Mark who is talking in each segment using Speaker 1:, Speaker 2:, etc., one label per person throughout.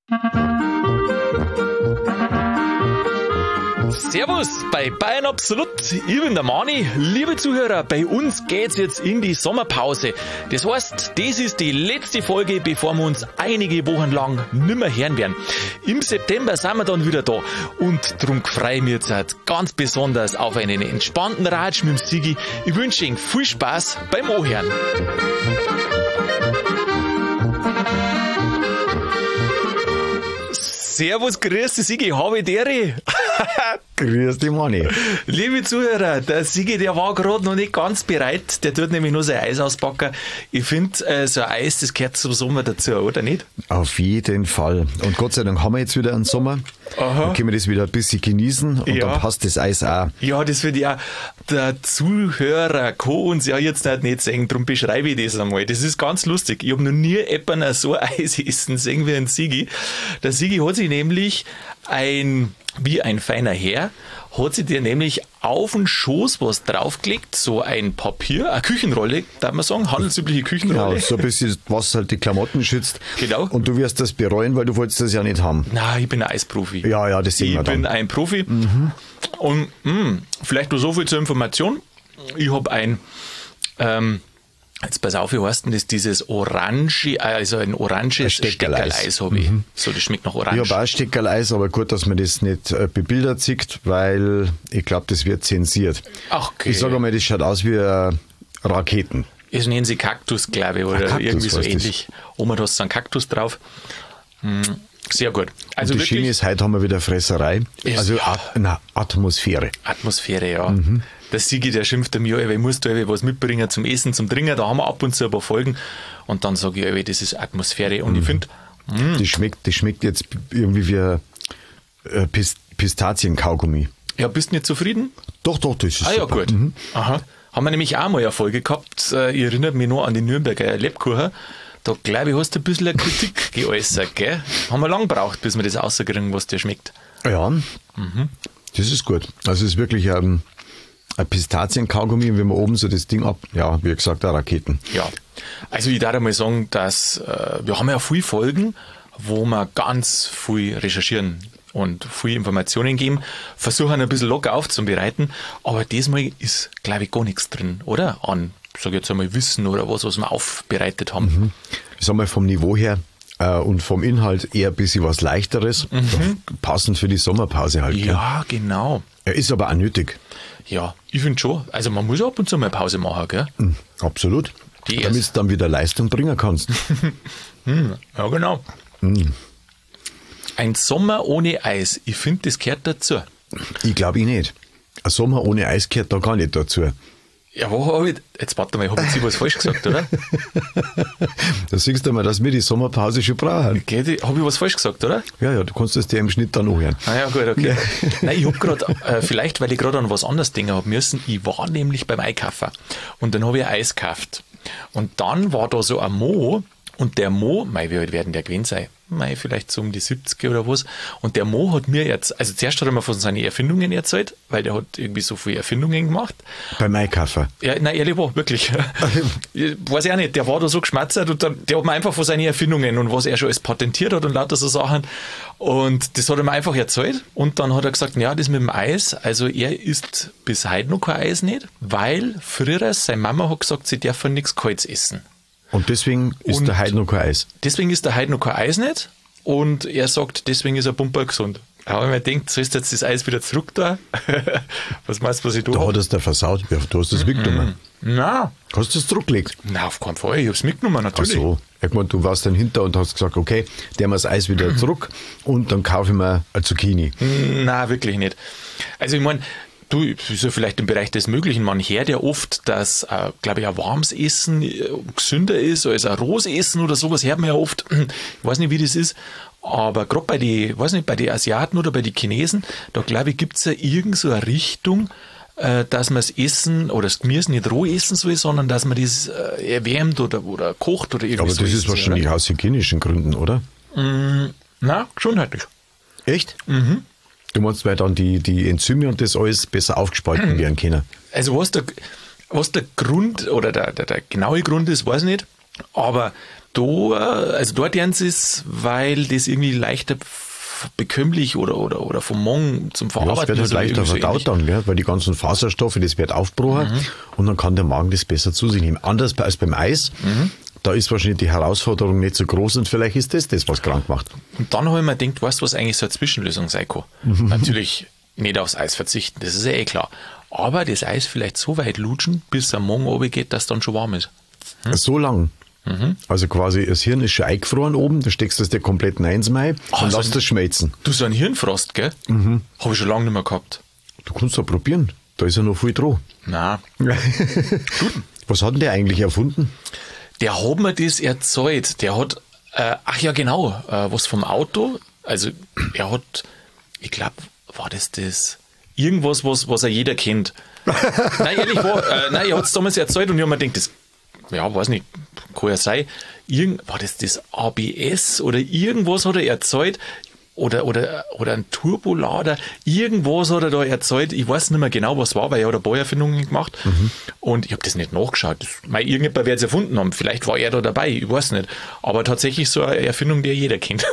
Speaker 1: Servus bei Bayern Absolut, ich bin der Mani. Liebe Zuhörer, bei uns geht's jetzt in die Sommerpause. Das heißt, das ist die letzte Folge, bevor wir uns einige Wochen lang nimmer hören werden. Im September sind wir dann wieder da und darum freue ich mich jetzt halt ganz besonders auf einen entspannten Ratsch mit dem Sigi. Ich wünsche Ihnen viel Spaß beim Anhören. Servus, grüß dich, Sigi, habe ich Dere.
Speaker 2: Grüß dich, Manni.
Speaker 1: Liebe Zuhörer, der Sigi, der war gerade noch nicht ganz bereit. Der tut nämlich nur sein Eis auspacken. Ich finde, so ein Eis, das gehört zum Sommer dazu, oder nicht?
Speaker 2: Auf jeden Fall. Und Gott sei Dank haben wir jetzt wieder einen Sommer.
Speaker 1: Aha.
Speaker 2: Dann können wir das wieder ein bisschen genießen und
Speaker 1: Ja.
Speaker 2: dann passt das Eis auch.
Speaker 1: Ja, das wird ja der Zuhörer kann uns ja jetzt nicht sehen, darum beschreibe ich das einmal. Das ist ganz lustig. Ich habe noch nie jemanden so Eis essen sehen wie ein Sigi. Der Sigi hat sich nämlich wie ein feiner Herr, hat sich dir nämlich auf den Schoß was draufgelegt, so ein Papier, eine Küchenrolle, darf man sagen, handelsübliche Küchenrolle.
Speaker 2: Genau, so ein bisschen, was halt die Klamotten schützt.
Speaker 1: Genau.
Speaker 2: Und du wirst das bereuen, weil du wolltest das ja nicht haben.
Speaker 1: Na, ich bin ein Eisprofi.
Speaker 2: Ja, das sehen wir
Speaker 1: Ich bin
Speaker 2: dann.
Speaker 1: ein Profi. Und vielleicht nur so viel zur Information. Ich habe jetzt pass auf, wie heißt denn das? Dieses Orange, also ein oranges Steckerl-Eis habe ich. So, das schmeckt nach Orange.
Speaker 2: Ich habe auch Steckerl-Eis, aber gut, dass man das nicht bebildert sieht, weil ich glaube, das wird zensiert.
Speaker 1: Ach, okay.
Speaker 2: Ich sage mal, das schaut aus wie Raketen.
Speaker 1: Das nennen sie Kaktus, glaube ich, oder
Speaker 2: Kaktus,
Speaker 1: irgendwie so
Speaker 2: was ist das?
Speaker 1: ähnlich. Oma, da hast du einen Kaktus drauf. Sehr gut. Also
Speaker 2: Und die Schiene
Speaker 1: wirklich
Speaker 2: ist, heute haben wir wieder Fresserei.
Speaker 1: Ist-
Speaker 2: Also
Speaker 1: ja.
Speaker 2: Atmosphäre.
Speaker 1: Atmosphäre, ja. Der Sigi, der schimpft mir, ich muss da was mitbringen zum Essen, zum Trinken. Da haben wir ab und zu ein paar Folgen. Und dann sage ich, das ist Atmosphäre. Und ich finde,
Speaker 2: Das schmeckt jetzt irgendwie wie Pistazienkaugummi.
Speaker 1: ja, bist du nicht zufrieden?
Speaker 2: Doch, das ist
Speaker 1: Ah ja,
Speaker 2: super.
Speaker 1: gut. Aha. Haben wir nämlich auch mal eine Folge gehabt. Ich erinnere mich noch an die Nürnberger Lebkuchen. Da, glaube ich, hast du ein bisschen eine Kritik geäußert, gell? Haben wir lang gebraucht, bis wir das rauskriegen, was dir schmeckt.
Speaker 2: Ja, das ist gut. Also es ist wirklich ein Pistazienkaugummi und wenn man oben so das Ding ab, ja, wie gesagt, auch Raketen.
Speaker 1: Ja, also ich darf mal sagen, dass wir haben ja viele Folgen, wo wir ganz viel recherchieren und viel Informationen geben, versuchen ein bisschen locker aufzubereiten, aber diesmal ist, glaube ich, gar nichts drin, oder? An, sag ich jetzt einmal, Wissen oder was wir aufbereitet haben.
Speaker 2: Ich sag mal, vom Niveau her und vom Inhalt eher ein bisschen was Leichteres, passend für die Sommerpause halt. gell?
Speaker 1: Ja, genau.
Speaker 2: Er ist aber auch nötig.
Speaker 1: Ja, ich finde schon. Also man muss ab und zu mal Pause machen, gell?
Speaker 2: Absolut.
Speaker 1: Die
Speaker 2: Damit
Speaker 1: erst-
Speaker 2: du dann wieder Leistung bringen kannst.
Speaker 1: Ja, genau. Ein Sommer ohne Eis, ich finde, das gehört dazu.
Speaker 2: Ich glaube nicht. Ein Sommer ohne Eis gehört da gar nicht dazu.
Speaker 1: Ja, wo habe ich, jetzt warte mal, habe ich jetzt was falsch gesagt, oder?
Speaker 2: Da siehst du mal, dass wir die Sommerpause schon brauchen.
Speaker 1: Habe ich was falsch gesagt, oder?
Speaker 2: Ja, du kannst es dir im Schnitt dann anhören.
Speaker 1: Ah ja, gut, okay. Nein, ich habe gerade, vielleicht weil ich gerade an was anderes denken habe müssen, ich war nämlich beim Einkaufen und dann habe ich ein Eis gekauft. Und dann war da so ein Mo und der Mo, wie alt werden der gewesen sein? Vielleicht so um die 70 oder was. Und der Mo hat mir jetzt, also zuerst hat er mir von seinen Erfindungen erzählt, weil der hat irgendwie so viele Erfindungen gemacht.
Speaker 2: Beim Einkaufen.
Speaker 1: Ja, nein, ehrlich war, wirklich. Ich weiß ich auch nicht, der war da so geschmatzert und der hat mir einfach von seinen Erfindungen und was er schon alles patentiert hat und lauter so Sachen. Und das hat er mir einfach erzählt. Und dann hat er gesagt, ja, das mit dem Eis, also er isst bis heute noch kein Eis nicht, weil früher seine Mama hat gesagt, sie dürfen nichts Kaltes essen.
Speaker 2: Und deswegen ist
Speaker 1: Und-
Speaker 2: da heute noch kein Eis.
Speaker 1: Deswegen ist der heute noch kein Eis nicht. Und er sagt, deswegen ist er Pumper gesund. Aber man denkt, sollst du jetzt das Eis wieder zurück da? Was meinst du, was ich
Speaker 2: Da
Speaker 1: da
Speaker 2: hat es der versaut. Ja, du hast es weggenommen.
Speaker 1: Na,
Speaker 2: Hast du es zurückgelegt?
Speaker 1: na, auf keinen Fall. Ich hab's mitgenommen,
Speaker 2: Ach
Speaker 1: natürlich.
Speaker 2: so. Ich meine, du warst dann hinter und hast gesagt, okay, der wir das Eis wieder zurück und dann kaufe ich mir eine Zucchini.
Speaker 1: Na, wirklich nicht. Also ich meine, du, ist ja vielleicht im Bereich des Möglichen. Man hört ja oft, dass, glaube ich, ein warmes Essen gesünder ist als ein rohes Essen oder sowas. Hört man ja oft. Ich weiß nicht, wie das ist. Aber gerade bei die, weiß nicht, bei den Asiaten oder bei den Chinesen, da glaube ich, gibt es ja irgend so eine Richtung, dass man das Essen oder das Gemüse nicht roh essen soll, sondern dass man das erwärmt oder kocht oder irgendwie
Speaker 2: Aber
Speaker 1: so.
Speaker 2: das ist
Speaker 1: essen soll,
Speaker 2: wahrscheinlich aus hygienischen Gründen, oder?
Speaker 1: oder? Na, gesundheitlich.
Speaker 2: Echt? Du meinst, weil dann die Enzyme und das alles besser aufgespalten werden können.
Speaker 1: Also was der Grund oder der genaue Grund ist, weiß ich nicht. Aber dort lernen sie es, weil das irgendwie leichter bekömmlich oder vom Magen zum Verarbeiten.
Speaker 2: Ja, das wird halt leichter verdaut dann, gell? Weil die ganzen Faserstoffe, das wird aufgebrochen und dann kann der Magen das besser zu sich nehmen. Anders als beim Eis, da ist wahrscheinlich die Herausforderung nicht so groß und vielleicht ist das, was krank macht.
Speaker 1: Und dann habe ich mir gedacht, weißt du, was eigentlich so eine Zwischenlösung sein kann? Natürlich nicht aufs Eis verzichten, das ist ja eh klar. Aber das Eis vielleicht so weit lutschen, bis der Magen runtergeht, dass es dann schon warm ist.
Speaker 2: So lang. Also quasi, das Hirn ist schon eingefroren oben, da steckst du das der kompletten Eins rein und
Speaker 1: so
Speaker 2: lässt das schmelzen.
Speaker 1: Du, so ein Hirnfrost, gell? Habe ich schon lange nicht mehr gehabt.
Speaker 2: Du kannst doch probieren, da ist ja noch viel dran.
Speaker 1: Nein.
Speaker 2: Was hat denn der eigentlich erfunden?
Speaker 1: Der hat mir das erzählt. Der hat, was vom Auto. Also, er hat, ich glaube, war das irgendwas, was ja jeder kennt. Nein, ehrlich, er hat es damals erzählt und ich habe mir gedacht, weiß nicht, kann ja sein, war das ABS oder irgendwas hat er erzählt oder ein Turbolader, irgendwas hat er da erzählt, ich weiß nicht mehr genau, was war, weil er hat ein paar Erfindungen gemacht und ich habe das nicht nachgeschaut. Irgendjemand wird es erfunden haben, vielleicht war er da dabei, ich weiß nicht, aber tatsächlich so eine Erfindung, die jeder kennt.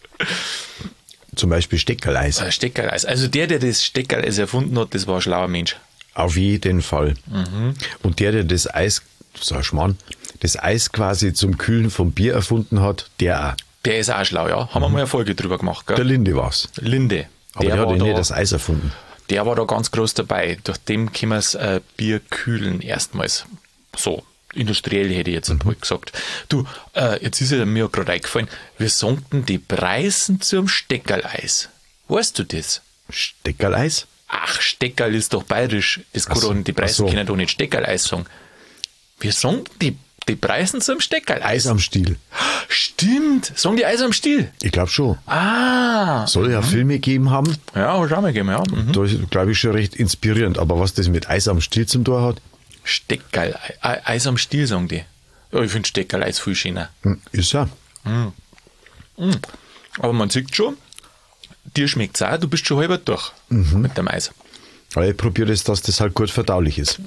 Speaker 2: Zum Beispiel Steckerleis.
Speaker 1: Steckerleis. Also der das Steckerleis erfunden hat, das war ein schlauer Mensch.
Speaker 2: Auf jeden Fall. Und der das Eis, so ein Schmarrn, das Eis quasi zum Kühlen vom Bier erfunden hat, der auch.
Speaker 1: Der ist auch schlau, ja. Haben wir mal eine Folge drüber gemacht, gell?
Speaker 2: Der Linde war's.
Speaker 1: Linde.
Speaker 2: Aber der hat ja nicht das Eis erfunden.
Speaker 1: Der war da ganz groß dabei. Durch den können wir das Bier kühlen erstmals. So, industriell hätte ich jetzt einmal gesagt. Du, jetzt ist ja mir gerade eingefallen, wir sanken die Preise zum Steckerleis. Weißt du das?
Speaker 2: Steckerleis?
Speaker 1: Ach, Steckerl ist doch bayerisch. Das kann doch, die Preise können doch nicht Steckerleis sagen. Wir sagen die Preise zum Steckerl.
Speaker 2: Eis am Stiel.
Speaker 1: Stimmt. Sagen die Eis am Stiel?
Speaker 2: Ich glaube schon.
Speaker 1: Ah.
Speaker 2: Soll ja Filme gegeben haben.
Speaker 1: Ja, habe ich auch mal gegeben, ja.
Speaker 2: Da ist, glaube ich, schon recht inspirierend. Aber was das mit Eis am Stiel zum Tor hat?
Speaker 1: Steckerl. Eis am Stiel, sagen die. Ja, ich finde Steckerl Eis viel schöner.
Speaker 2: Ist ja.
Speaker 1: Aber man sieht schon, dir schmeckt es auch, du bist schon halber durch mit dem Eis.
Speaker 2: Aber ich probiere das, dass das halt gut verdaulich ist.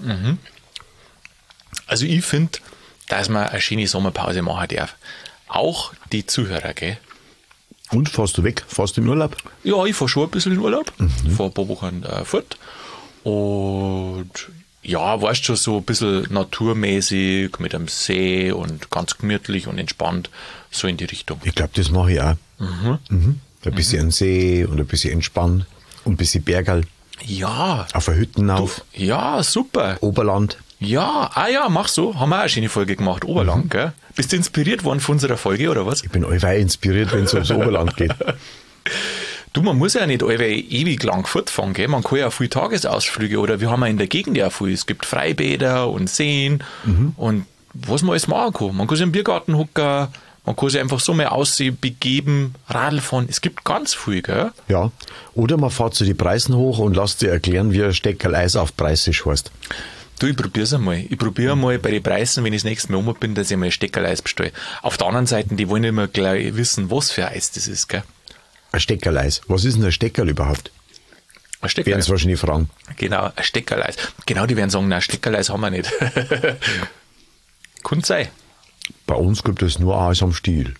Speaker 1: Also ich finde, dass man eine schöne Sommerpause machen darf. Auch die Zuhörer, gell?
Speaker 2: Und, fährst du weg? Fährst du in Urlaub?
Speaker 1: Ja, ich fahre schon ein bisschen in Urlaub. Fahre ein paar Wochen fort. Und ja, weißt schon, so ein bisschen naturmäßig mit einem See und ganz gemütlich und entspannt, so in die Richtung.
Speaker 2: Ich glaube, das mache ich auch. Ein bisschen See und ein bisschen entspannt und ein bisschen Bergerl.
Speaker 1: Ja.
Speaker 2: Auf der Hütten auf.
Speaker 1: Ja, super.
Speaker 2: Oberland.
Speaker 1: Ja, mach so. Haben wir auch eine schöne Folge gemacht, Oberland, gell? Bist du inspiriert worden von unserer Folge, oder was?
Speaker 2: Ich bin allweil inspiriert, wenn es ums Oberland geht.
Speaker 1: Du, man muss ja nicht allweil ewig lang fortfahren, gell? Man kann ja auch viele Tagesausflüge oder wir haben ja in der Gegend ja viel. Es gibt Freibäder und Seen und was man alles machen kann. Man kann sich im Biergarten hocken, man kann sich einfach so mal aussehen, begeben, Radl fahren. Es gibt ganz viel, gell?
Speaker 2: Ja. Oder man fährt zu die Preisen hoch und lässt dir erklären, wie ein Steckerl Eis auf Preisisch heißt.
Speaker 1: Du, ich probier's einmal. Ich probiere einmal bei den Preisen, wenn ich das nächste Mal um bin, dass ich mal ein Steckerl-Eis bestelle. Auf der anderen Seite, die wollen immer gleich wissen, was für ein Eis das ist, gell?
Speaker 2: Ein Steckerl-Eis. Was ist denn ein Steckerl überhaupt?
Speaker 1: Ein Steckerl.
Speaker 2: Werden sie wahrscheinlich fragen.
Speaker 1: Genau, ein Steckerl-Eis. Genau, die werden sagen, nein, Steckerl-Eis haben wir nicht. Kann sein.
Speaker 2: Bei uns gibt es nur Eis am Stiel.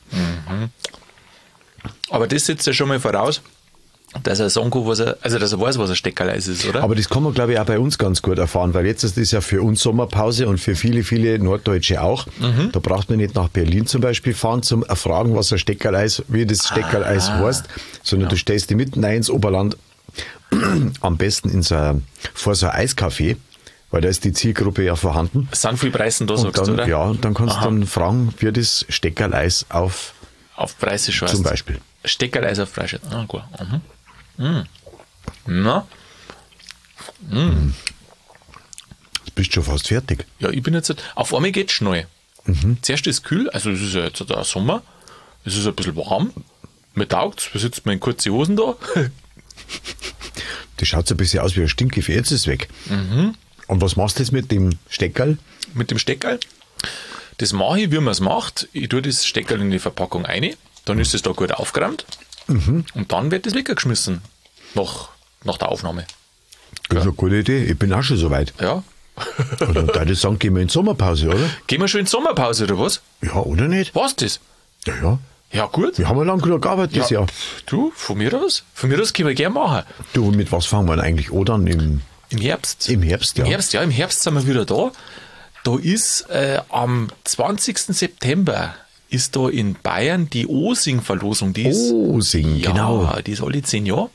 Speaker 1: Aber das setzt ja schon mal voraus, dass er sagen kann, dass er weiß, was ein Steckerl-Eis ist, oder?
Speaker 2: Aber das kann man, glaube ich, auch bei uns ganz gut erfahren, weil jetzt ist das ja für uns Sommerpause und für viele, viele Norddeutsche auch. Da braucht man nicht nach Berlin zum Beispiel fahren, zum erfragen, was ein Steckerl-Eis, wie das Steckerl-Eis heißt, sondern du stellst die mitten rein ins Oberland, am besten vor so ein Eiscafé, weil da ist die Zielgruppe ja vorhanden.
Speaker 1: Es sind viele Preise da, sagst du, oder?
Speaker 2: Ja, und dann kannst du dann fragen, wie das Steckerl-Eis auf
Speaker 1: Preisisch heißt.
Speaker 2: Zum Beispiel.
Speaker 1: Steckerl-Eis auf Preisisch. Ah, gut. Na?
Speaker 2: Jetzt bist du schon fast fertig.
Speaker 1: Ja, ich bin jetzt, auf einmal geht's schnell. Zuerst ist es kühl, also es ist ja jetzt der Sommer, es ist ein bisschen warm, mir taugt's, wir sitzen mal in kurze Hosen da.
Speaker 2: Das schaut so ein bisschen aus wie ein Stinkgefühl, jetzt ist es weg. Und was machst du jetzt mit dem Steckerl?
Speaker 1: Mit dem Steckerl? Das mache ich, wie man es macht. Ich tue das Steckerl in die Verpackung rein, dann ist es da gut aufgeräumt und dann wird das weggeschmissen nach der Aufnahme.
Speaker 2: Das ist eine gute Idee, ich bin auch schon soweit.
Speaker 1: Ja,
Speaker 2: Und dann würde ich sagen, gehen wir in Sommerpause, oder?
Speaker 1: Gehen wir schon in Sommerpause, oder was?
Speaker 2: Ja, oder nicht?
Speaker 1: Was das?
Speaker 2: Ja.
Speaker 1: Ja, gut.
Speaker 2: Wir haben ja lang genug gearbeitet dieses Jahr.
Speaker 1: Du, von mir aus können wir gerne machen.
Speaker 2: Du, mit was fangen wir denn eigentlich an dann im
Speaker 1: Herbst.
Speaker 2: Im Herbst, ja.
Speaker 1: Im Herbst sind wir wieder da. Da ist am 20. September ist da in Bayern die Osing-Verlosung.
Speaker 2: Osing, genau.
Speaker 1: Ja, die ist alle 10 Jahre.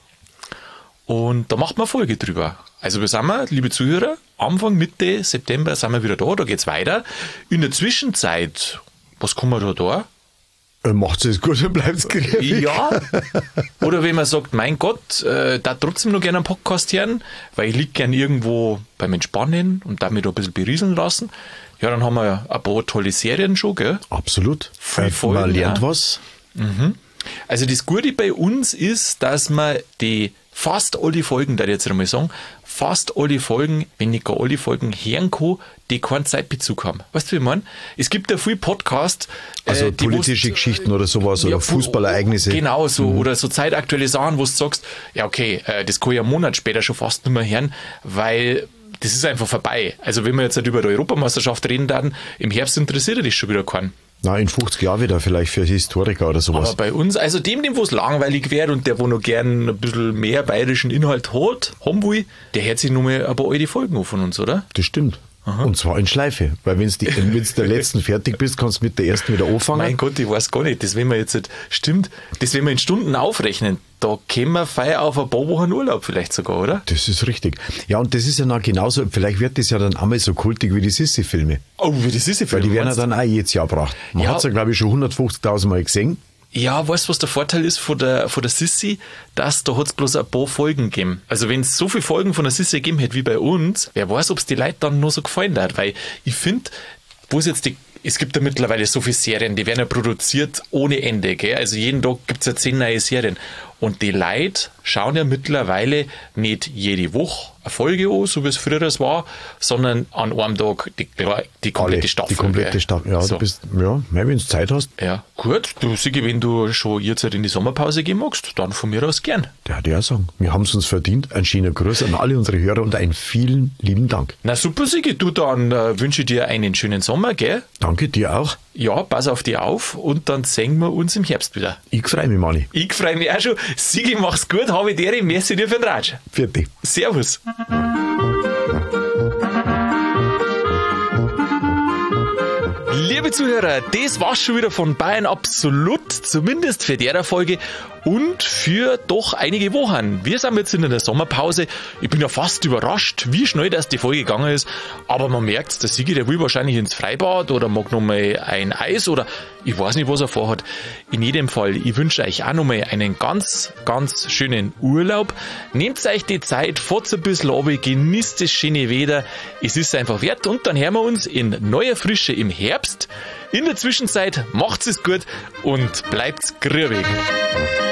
Speaker 1: Und da macht man eine Folge drüber. Also wir sind, liebe Zuhörer, Anfang, Mitte September sind wir wieder da geht's weiter. In der Zwischenzeit, was kann man da?
Speaker 2: Macht's es gut und bleibt's kreativ.
Speaker 1: Ja. Oder wenn man sagt, mein Gott, da trotzdem noch gerne einen Podcast hören, weil ich liege gerne irgendwo beim Entspannen und damit ein bisschen berieseln lassen. Ja, dann haben wir ein paar tolle Serien schon, gell?
Speaker 2: Absolut.
Speaker 1: Viel Folgen,
Speaker 2: man lernt was.
Speaker 1: Mhm. Also das Gute bei uns ist, dass man die fast alle Folgen, da ich jetzt einmal sagen, fast alle Folgen, wenn nicht gar alle Folgen hören kann, die keinen Zeitbezug haben. Weißt du, wie ich meine? Es gibt ja viele Podcasts.
Speaker 2: Also politische Geschichten oder sowas oder Fußballereignisse.
Speaker 1: Genau, so oder so zeitaktuelle Sachen, wo du sagst, ja okay, das kann ich einen Monat später schon fast nicht mehr hören, weil das ist einfach vorbei. Also wenn wir jetzt halt über die Europameisterschaft reden, dann im Herbst interessiert das schon wieder keinen.
Speaker 2: Na, in 50 Jahren wieder vielleicht für Historiker oder sowas.
Speaker 1: Aber bei uns, also dem wo es langweilig wäre und der, wo noch gern ein bisschen mehr bayerischen Inhalt hat, haben will, der hört sich nur mal ein paar alte Folgen an von uns, oder?
Speaker 2: Das stimmt. Aha. Und zwar in Schleife. Weil wenn du der letzten fertig bist, kannst du mit der ersten wieder anfangen.
Speaker 1: Mein Gott, ich weiß gar nicht. Das wenn wir jetzt nicht, stimmt, das wenn wir in Stunden aufrechnen, da können wir feiern auf ein paar Wochen Urlaub vielleicht sogar, oder?
Speaker 2: Das ist richtig. Ja, und das ist ja noch genauso, vielleicht wird das ja dann einmal so kultig wie die Sissi-Filme.
Speaker 1: Oh, wie die Sissi-Filme?
Speaker 2: Weil die werden ja dann auch jedes Jahr gebracht. Man hat es ja, glaube ich, schon 150.000 Mal gesehen.
Speaker 1: Ja, weißt du, was der Vorteil ist von der Sissi? Dass da hat es bloß ein paar Folgen gegeben. Also wenn es so viele Folgen von der Sissi gegeben hätte wie bei uns, wer weiß, ob es die Leute dann nur so gefallen hat. Weil ich finde, es gibt ja mittlerweile so viele Serien, die werden ja produziert ohne Ende. Gell? Also jeden Tag gibt es ja 10 neue Serien. Und die Leute schauen ja mittlerweile nicht jede Woche eine Folge an, so wie es früher war, sondern an einem Tag die komplette Staffel.
Speaker 2: Die komplette Staffel, ja. So. Du bist, ja, wenn du Zeit hast.
Speaker 1: Ja, gut. Du, Sigi, wenn du schon jetzt in die Sommerpause gehen magst, dann von mir aus gern.
Speaker 2: Der hat ja sagen, wir haben es uns verdient. Ein schöner Gruß an alle unsere Hörer und einen vielen lieben Dank.
Speaker 1: Na super, Sigi, du, dann wünsche ich dir einen schönen Sommer, gell?
Speaker 2: Danke, dir auch.
Speaker 1: Ja, pass auf dich auf und dann sehen wir uns im Herbst wieder.
Speaker 2: Ich freue mich, Manni.
Speaker 1: Ich freue mich auch schon. Sigi, mach's gut, habe dir, merci dir für den Ratsch.
Speaker 2: Vierte.
Speaker 1: Servus. Liebe Zuhörer, das war's schon wieder von Bayern Absolut, zumindest für der Folge und für doch einige Wochen. Wir sind jetzt in der Sommerpause. Ich bin ja fast überrascht, wie schnell das die Folge gegangen ist. Aber man merkt, der Sigi, der will wahrscheinlich ins Freibad oder mag nochmal ein Eis oder ich weiß nicht, was er vorhat. In jedem Fall, ich wünsche euch auch nochmal einen ganz, ganz schönen Urlaub. Nehmt euch die Zeit, fahrt ein bisschen runter, genießt das schöne Wetter. Es ist einfach wert und dann hören wir uns in neuer Frische im Herbst. In der Zwischenzeit macht's es gut und bleibt's grübig.